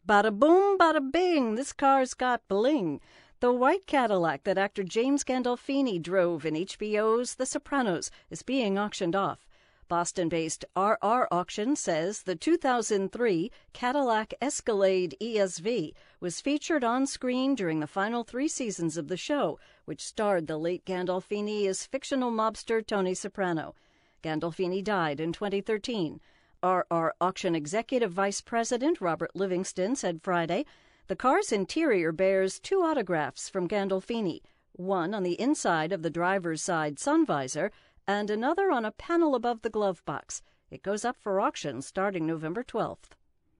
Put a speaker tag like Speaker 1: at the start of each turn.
Speaker 1: Bada boom, bada bing, this car's got bling. The white Cadillac that actor James Gandolfini drove in HBO's The Sopranos is being auctioned off. Boston-based RR Auction says the 2003 Cadillac Escalade ESV was featured on screen during the final 3 seasons of the show, which starred the late Gandolfini as fictional mobster Tony Soprano. Gandolfini died in 2013. RR Auction Executive Vice President Robert Livingston said Friday, the car's interior bears 2 autographs from Gandolfini, one on the inside of the driver's side sun visor and another on a panel above the glove box. It goes up for auction starting November 12th.